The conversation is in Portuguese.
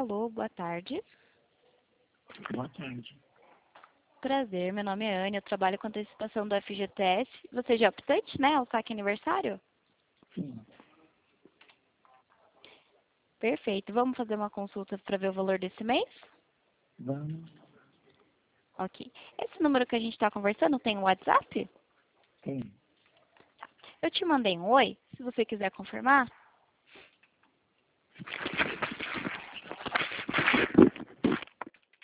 Alô, boa tarde. Boa tarde. Prazer, meu nome é Anne, eu trabalho com antecipação do FGTS. Você já é optante, né? O saque aniversário? Sim. Perfeito. Vamos fazer uma consulta para ver o valor desse mês? Vamos. Ok. Esse número que a gente está conversando tem um WhatsApp? Tem. Eu te mandei um oi, se você quiser confirmar.